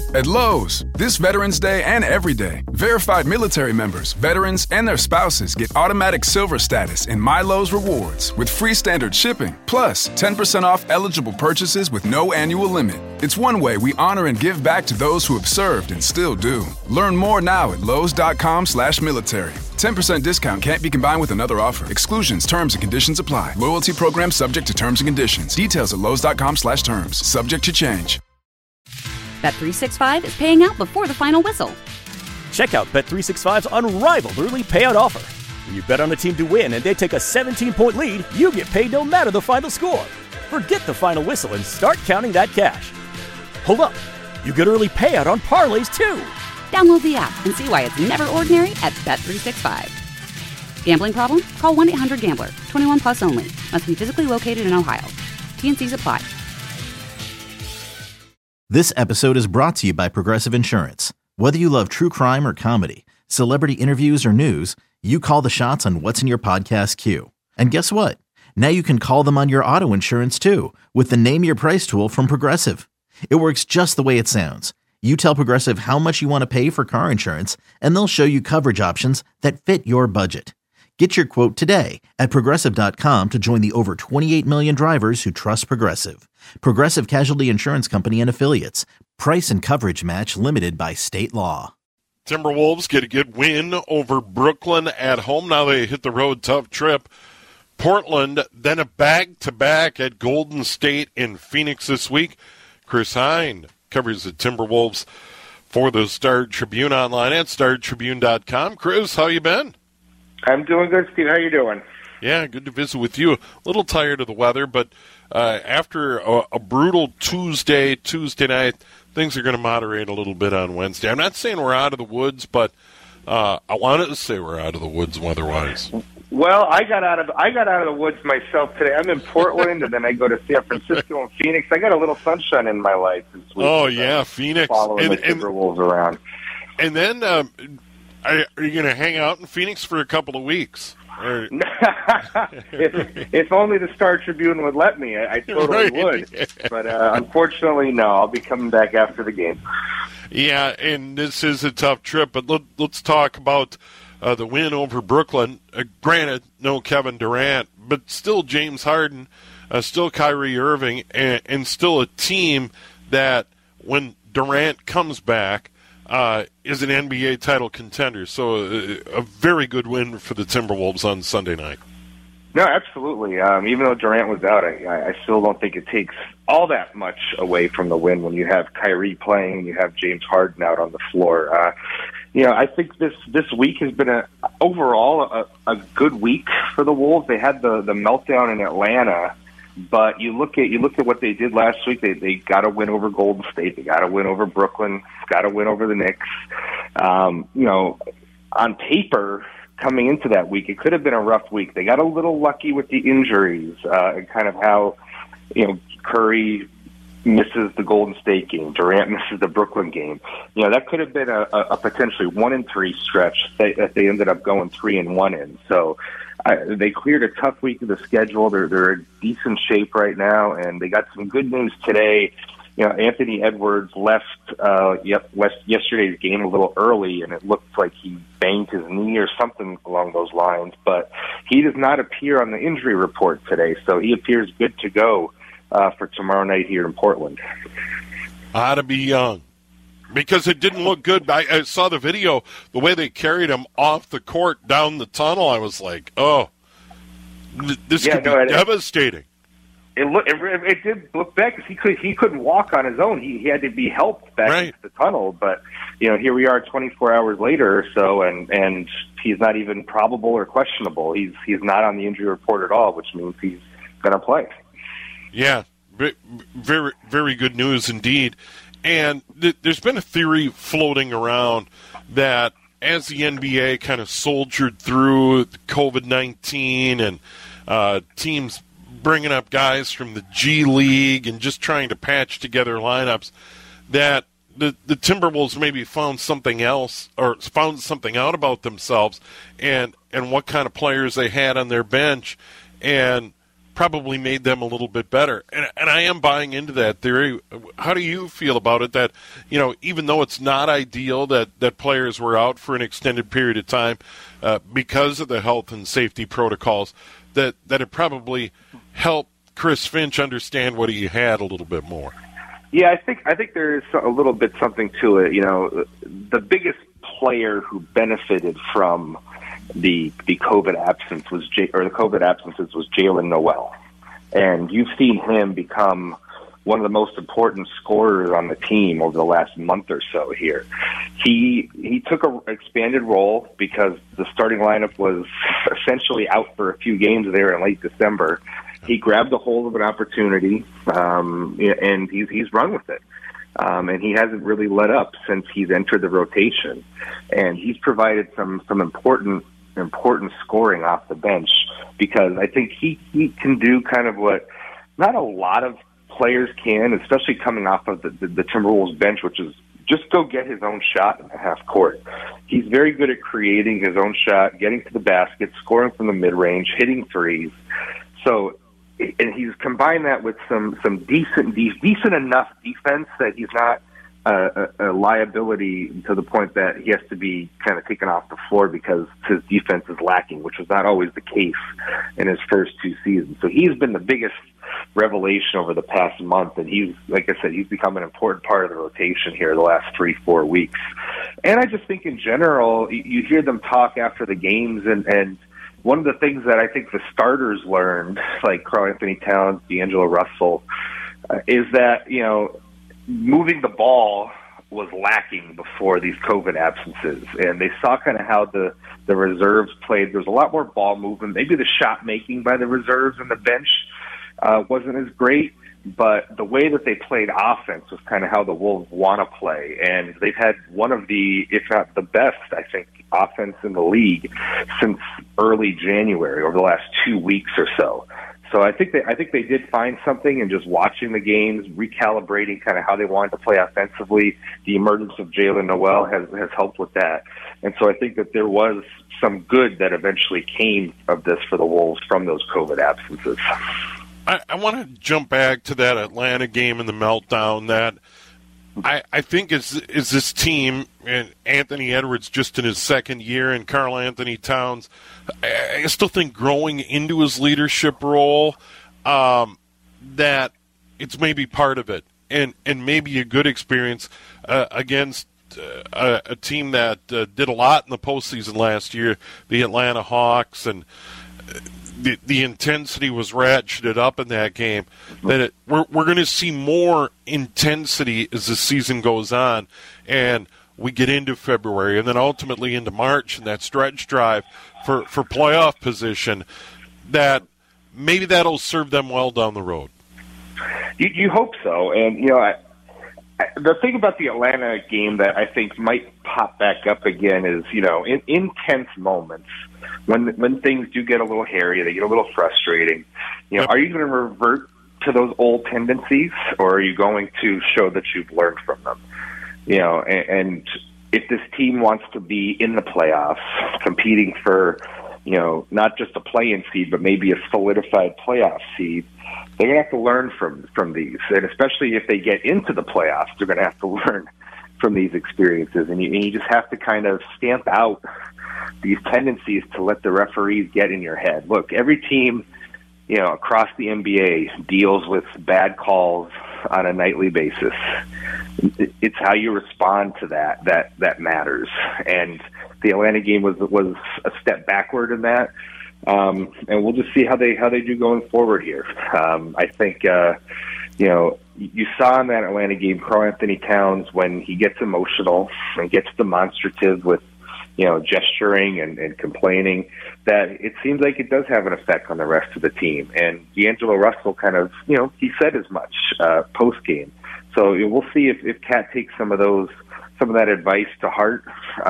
At Lowe's, this Veterans Day and every day, verified military members, veterans, and their spouses get automatic silver status in My Lowe's Rewards with free standard shipping, plus 10% off eligible purchases with no annual limit. It's one way we honor and give back to those who have served and still do. Learn more now at lowes.com/military. 10% discount can't be combined with another offer. Exclusions, terms, and conditions apply. Loyalty program subject to terms and conditions. Details at lowes.com/terms. Subject to change. Bet365 is paying out before the final whistle. Check out Bet365's unrivaled early payout offer. When you bet on a team to win and they take a 17-point lead, you get paid no matter the final score. Forget the final whistle and start counting that cash. Hold up. You get early payout on parlays, too. Download the app and see why it's never ordinary at Bet365. Gambling problem? Call 1-800-GAMBLER. 21 plus only. Must be physically located in Ohio. T&Cs apply. This episode is brought to you by Progressive Insurance. Whether you love true crime or comedy, celebrity interviews or news, you call the shots on what's in your podcast queue. And guess what? Now you can call them on your auto insurance too with the Name Your Price tool from Progressive. It works just the way it sounds. You tell Progressive how much you want to pay for car insurance, and they'll show you coverage options that fit your budget. Get your quote today at Progressive.com to join the over 28 million drivers who trust Progressive. Progressive Casualty Insurance Company and Affiliates. Price and coverage match limited by state law. Timberwolves get a good win over Brooklyn at home. Now they hit the road, tough trip. Portland, then a back-to-back at Golden State in Phoenix this week. Chris Hine covers the Timberwolves for the Star Tribune online at startribune.com. Chris, how you been? I'm doing good, Steve. How you doing? Yeah, good to visit with you. A little tired of the weather, but after a brutal Tuesday night, things are going to moderate a little bit on Wednesday. I'm not saying we're out of the woods, but I wanted to say we're out of the woods weather-wise. Well, I got out of the woods myself today. I'm in Portland, and then I go to San Francisco and Phoenix. I got a little sunshine in my life this week. Oh, yeah, Phoenix. Following the Timberwolves around. And then are you going to hang out in Phoenix for a couple of weeks? If only the Star Tribune would let me, I totally would. But unfortunately, no. I'll be coming back after the game. Yeah, and this is a tough trip, but let's talk about the win over Brooklyn. Granted, no Kevin Durant, but still James Harden, still Kyrie Irving, and still a team that when Durant comes back, is an NBA title contender. So a very good win for the Timberwolves on Sunday night. No, absolutely. Even though Durant was out, I still don't think it takes all that much away from the win when you have Kyrie playing and you have James Harden out on the floor. I think this week has been overall a good week for the Wolves. They had the meltdown in Atlanta, but you look at what they did last week. They got a win over Golden State. They got a win over Brooklyn. Got a win over the Knicks. On paper, coming into that week, it could have been a rough week. They got a little lucky with the injuries and kind of how Curry misses the Golden State game, Durant misses the Brooklyn game. That could have been a potentially 1-3 stretch that they ended up going 3-1 in. So they cleared a tough week of the schedule. They're in decent shape right now, and they got some good news today. Anthony Edwards left yesterday's game a little early, and it looked like he banged his knee or something along those lines. But he does not appear on the injury report today, so he appears good to go for tomorrow night here in Portland. Ought to be young, because it didn't look good. I saw the video, the way they carried him off the court down the tunnel. I was like, oh, this could be devastating. It did look bad because he couldn't walk on his own. He had to be helped back into the tunnel. But here we are 24 hours later or so, and he's not even probable or questionable. He's not on the injury report at all, which means he's going to play. Yeah, very, very good news indeed. And there's been a theory floating around that as the NBA kind of soldiered through COVID-19 and teams bringing up guys from the G League and just trying to patch together lineups, that the Timberwolves maybe found something else or found something out about themselves and what kind of players they had on their bench, and probably made them a little bit better. And I am buying into that theory. How do you feel about it that, even though it's not ideal that players were out for an extended period of time because of the health and safety protocols, that it probably helped Chris Finch understand what he had a little bit more? Yeah, I think there is a little bit something to it. The biggest player who benefited from the COVID absence was Jaylen Noel, and you've seen him become one of the most important scorers on the team over the last month or so here. He took an expanded role because the starting lineup was essentially out for a few games there in late December. He grabbed a hold of an opportunity, and he's run with it. And he hasn't really let up since he's entered the rotation. And he's provided some important scoring off the bench, because I think he can do kind of what not a lot of players can, especially coming off of the Timberwolves bench, which is just go get his own shot in the half court. He's very good at creating his own shot, getting to the basket, scoring from the mid-range, hitting threes. So, and he's combined that with some decent enough defense that he's not a liability to the point that he has to be kind of taken off the floor because his defense is lacking, which was not always the case in his first two seasons. So he's been the biggest revelation over the past month, and he's, like I said, he's become an important part of the rotation here the last 3-4 weeks. And I just think in general, you hear them talk after the games, and one of the things that I think the starters learned, like Karl-Anthony Towns, D'Angelo Russell, is that, moving the ball was lacking before these COVID absences. And they saw kind of how the reserves played. There's a lot more ball movement. Maybe the shot making by the reserves and the bench wasn't as great, but the way that they played offense was kind of how the Wolves want to play. And they've had one of the, if not the best, I think, offense in the league since early January, over the last 2 weeks or so. So I think they did find something in just watching the games, recalibrating kind of how they wanted to play offensively. The emergence of Jaylen Noel has helped with that. And so I think that there was some good that eventually came of this for the Wolves from those COVID absences. I want to jump back to that Atlanta game and the meltdown that I think is this team, and Anthony Edwards just in his second year, and Karl-Anthony Towns, I still think growing into his leadership role, that it's maybe part of it, and maybe a good experience against a team that did a lot in the postseason last year, the Atlanta Hawks, and the intensity was ratcheted up in that game. That we're going to see more intensity as the season goes on, and we get into February, and then ultimately into March, and that stretch drive for playoff position. That maybe that'll serve them well down the road. You hope so, and the thing about the Atlanta game that I think might pop back up again is, in intense moments, when things do get a little hairy, they get a little frustrating, are you going to revert to those old tendencies, or are you going to show that you've learned from them? And if this team wants to be in the playoffs, competing for, not just a play-in seed, but maybe a solidified playoff seed, they're going to have to learn from these. And especially if they get into the playoffs, they're going to have to learn from these experiences. And you just have to kind of stamp out these tendencies to let the referees get in your head. Look, every team, across the NBA deals with bad calls on a nightly basis. It's how you respond to that matters. And the Atlanta game was a step backward in that. And we'll just see how they do going forward here. I think, you saw in that Atlanta game, Karl-Anthony Towns, when he gets emotional and gets demonstrative with, gesturing and complaining, that it seems like it does have an effect on the rest of the team. And D'Angelo Russell kind of, he said as much post-game. So we'll see if Cat takes some of that advice to heart.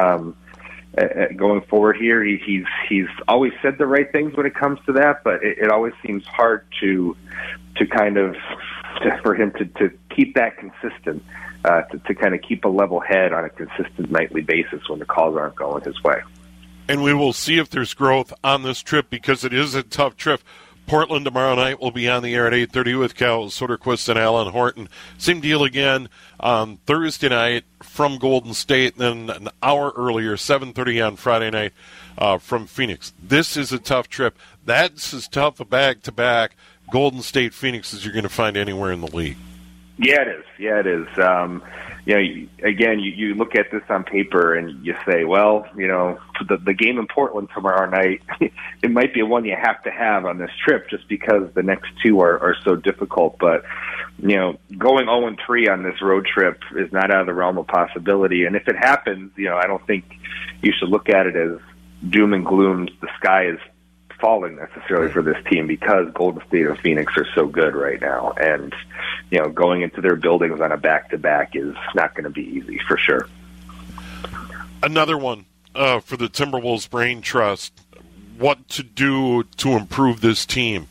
Going forward here, he's always said the right things when it comes to that, but it always seems hard for him to keep that consistent, to kind of keep a level head on a consistent nightly basis when the calls aren't going his way. And we will see if there's growth on this trip, because it is a tough trip. Portland tomorrow night will be on the air at 8:30 with Cal Soderquist and Alan Horton. Same deal again on Thursday night from Golden State, and then an hour earlier, 7:30 on Friday night from Phoenix. This is a tough trip. That's as tough a back-to-back Golden State Phoenix as you're going to find anywhere in the league. Yeah, it is. Again, you look at this on paper and you say, well, the game in Portland tomorrow night, it might be one you have to have on this trip just because the next two are so difficult. But, going 0-3 on this road trip is not out of the realm of possibility. And if it happens, I don't think you should look at it as doom and gloom. The sky is falling necessarily for this team because Golden State and Phoenix are so good right now. And, going into their buildings on a back-to-back is not going to be easy for sure. Another one for the Timberwolves Brain Trust, what to do to improve this team.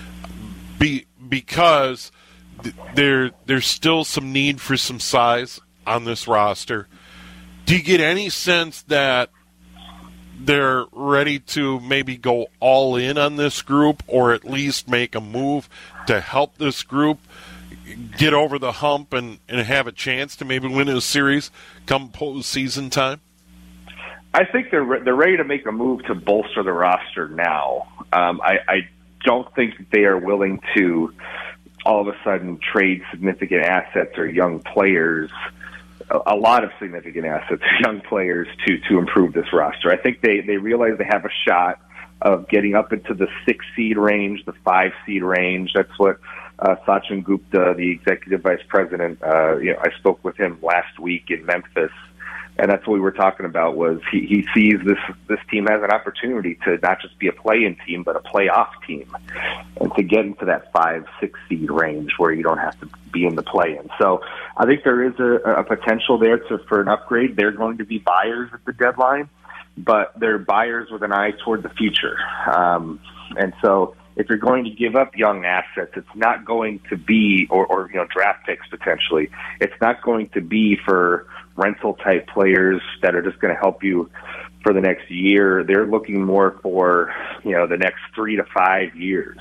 Because there's still some need for some size on this roster. Do you get any sense that they're ready to maybe go all in on this group or at least make a move to help this group get over the hump and have a chance to maybe win a series come postseason time? I think they're ready to make a move to bolster the roster now. I don't think that they are willing to all of a sudden trade significant assets or young players, a lot of significant assets, young players to improve this roster. I think they realize they have a shot of getting up into the 6 seed range, the 5 seed range. That's what Sachin Gupta, the executive vice president, I spoke with him last week in Memphis, and that's what we were talking about was he sees this team as an opportunity to not just be a play-in team, but a playoff team, and to get into that 5-6 seed range where you don't have to be in the play-in. So I think there is a potential there for an upgrade. They're going to be buyers at the deadline, but they're buyers with an eye toward the future. And so if you're going to give up young assets, it's not going to be, or draft picks potentially, it's not going to be for rental-type players that are just going to help you for the next year. They're looking more for, the next 3 to 5 years.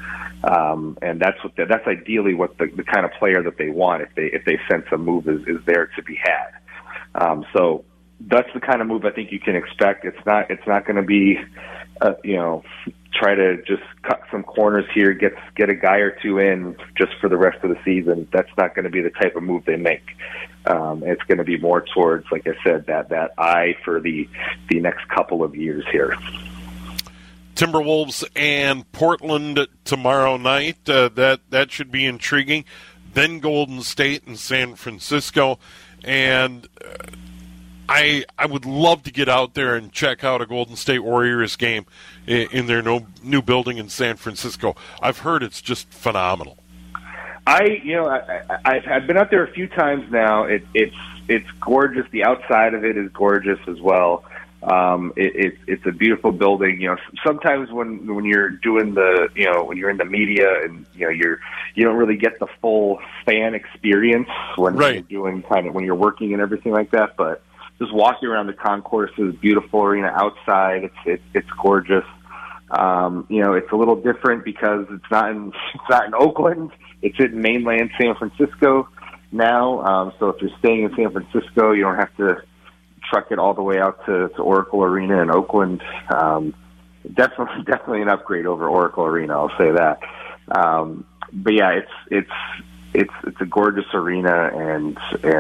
And that's ideally what the kind of player that they want if they sense a move is there to be had. So that's the kind of move I think you can expect. It's not going to be, try to just cut some corners here, get a guy or two in just for the rest of the season. That's not going to be the type of move they make. It's going to be more towards, like I said, that eye for the next couple of years here. Timberwolves and Portland tomorrow night. That should be intriguing. Then Golden State and San Francisco. And I would love to get out there and check out a Golden State Warriors game in their new building in San Francisco. I've heard it's just phenomenal. I've been out there a few times now. It's gorgeous. The outside of it is gorgeous as well. It's a beautiful building. Sometimes when you're doing when you're in the media and you don't really get the full fan experience when you're doing when you're working and everything like that. But just walking around the concourse is beautiful arena outside. It's gorgeous. It's a little different because it's not in Oakland. It's in mainland San Francisco now. So if you're staying in San Francisco, you don't have to truck it all the way out to Oracle Arena in Oakland. Definitely an upgrade over Oracle Arena. I'll say that. But yeah, it's a gorgeous arena, and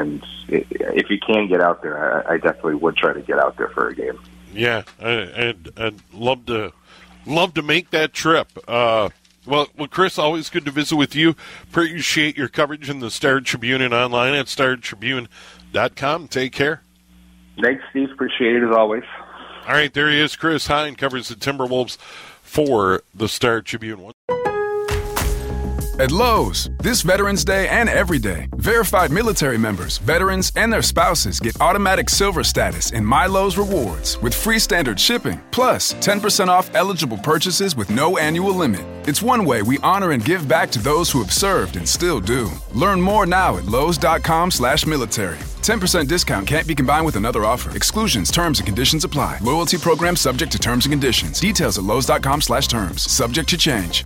if you can get out there, I definitely would try to get out there for a game. Yeah, I'd love to make that trip. Well, Chris, always good to visit with you. Appreciate your coverage in the Star Tribune and online at StarTribune.com. Take care. Thanks, Steve. Appreciate it as always. All right, there he is. Chris Hine covers the Timberwolves for the Star Tribune. At Lowe's, this Veterans Day and every day, verified military members, veterans, and their spouses get automatic silver status in My Lowe's Rewards with free standard shipping, plus 10% off eligible purchases with no annual limit. It's one way we honor and give back to those who have served and still do. Learn more now at Lowes.com/military. 10% discount can't be combined with another offer. Exclusions, terms, and conditions apply. Loyalty program subject to terms and conditions. Details at Lowes.com/terms. Subject to change.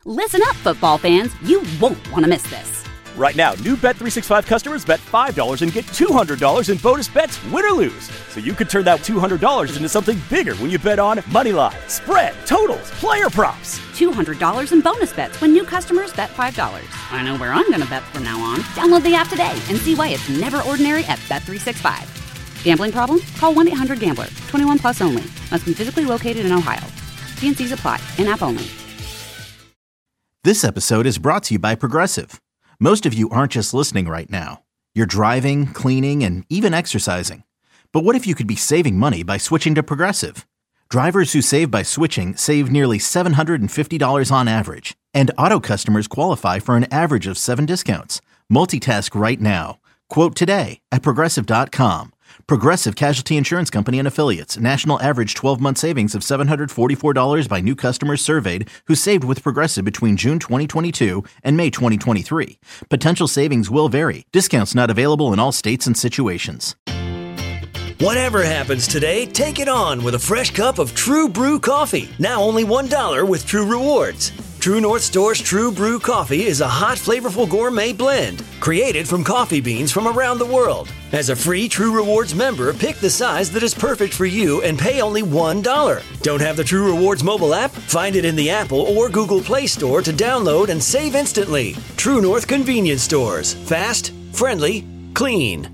Listen up, football fans. You won't want to miss this. Right now, new Bet365 customers bet $5 and get $200 in bonus bets, win or lose. So you could turn that $200 into something bigger when you bet on moneyline, spread, totals, player props. $200 in bonus bets when new customers bet $5. I know where I'm going to bet from now on. Download the app today and see why it's never ordinary at Bet365. Gambling problem? Call 1-800-GAMBLER. 21 plus only. Must be physically located in Ohio. T&Cs apply. In-app only. This episode is brought to you by Progressive. Most of you aren't just listening right now. You're driving, cleaning, and even exercising. But what if you could be saving money by switching to Progressive? Drivers who save by switching save nearly $750 on average. And auto customers qualify for an average of 7 discounts. Multitask right now. Quote today at Progressive.com. Progressive Casualty Insurance Company and Affiliates. National average 12-month savings of $744 by new customers surveyed who saved with Progressive between June 2022 and May 2023. Potential savings will vary. Discounts not available in all states and situations. Whatever happens today, take it on with a fresh cup of True Brew coffee. Now only $1 with True Rewards. True North Store's True Brew coffee is a hot, flavorful gourmet blend created from coffee beans from around the world. As a free True Rewards member, pick the size that is perfect for you and pay only $1. Don't have the True Rewards mobile app? Find it in the Apple or Google Play Store to download and save instantly. True North Convenience Stores. Fast, friendly, clean.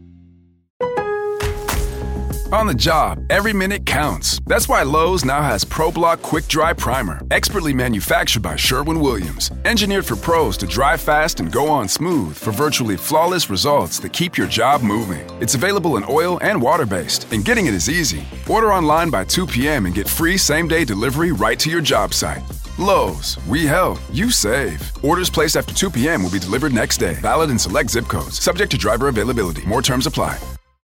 On the job, every minute counts. That's why Lowe's now has ProBlock Quick Dry Primer, expertly manufactured by Sherwin-Williams. Engineered for pros to dry fast and go on smooth for virtually flawless results that keep your job moving. It's available in oil and water-based, and getting it is easy. Order online by 2 p.m. and get free same-day delivery right to your job site. Lowe's, we help, you save. Orders placed after 2 p.m. will be delivered next day. Valid in select zip codes. Subject to driver availability. More terms apply.